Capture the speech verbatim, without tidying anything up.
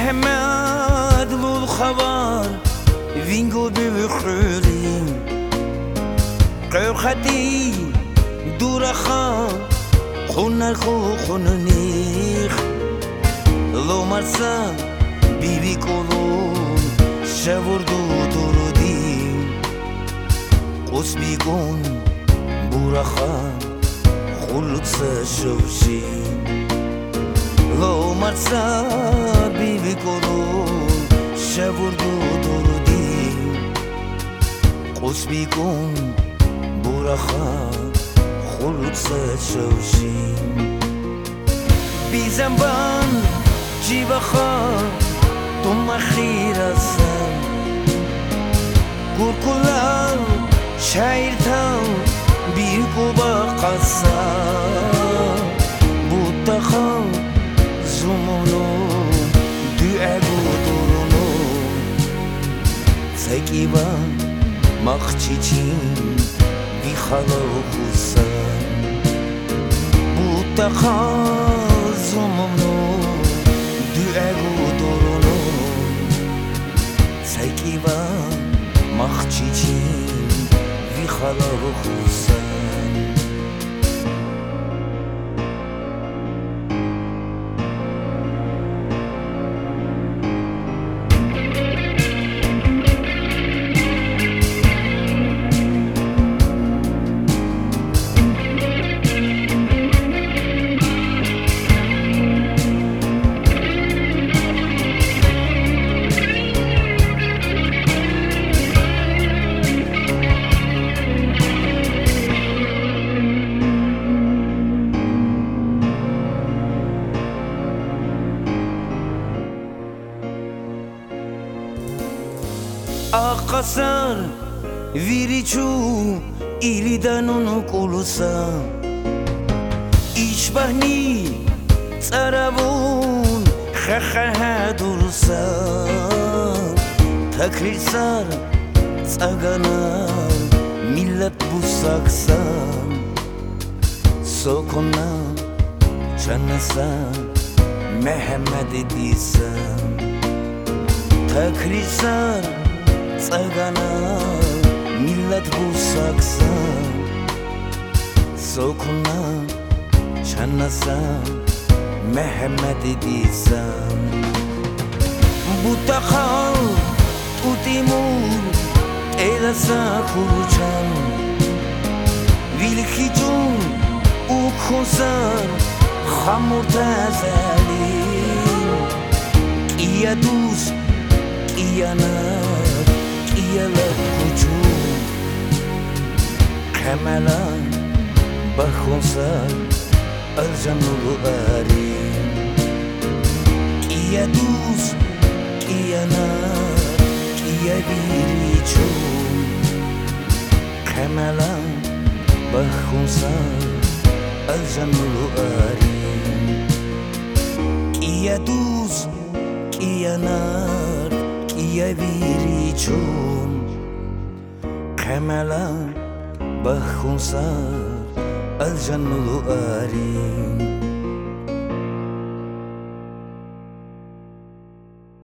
Mehmed lul khabar Vingo bükhülim Qawkhati durakha Khunar khu khunnikh Lo marsa bibi kolum Shavurdu durudim Qusbigun burakha Khulutsa shovshim Lo marsa bibi kolum Shavurdu durudim Qusbigun burakha Khulutsa shovshim Bizamban jibakha Tum akhirasam Gurkular şairtam Bir kuba qasam Buttakham zumunum Düegu durunum Sekivan maqchichim Vikhalau khusam Buttakham zumunum Düegu durunum Sekivan maqchichim Vikhalau khusam Akasar virichu ilidanun kulusa İşbahni tsarabun khakhadurusa Takrirsar tsagana millet busaksa Sokona chanasa Mehmed disam Takrirsar Tsagana millet busaksa Sokuna chanasa Mehmed disam Butakha tutimur elasa kuruchan Vilkhijun ukhosar khamurtazalim Kiya dus kiya nar Kiyalar kuchum Kamalan bakhonsar Aljanul arim Kiya dus kiya nar Kiya birichum Kamalan bakhonsar Aljanul arim Kiya dus kiya nar Kiya birichum Kamalan bakhonsar Aljanul arim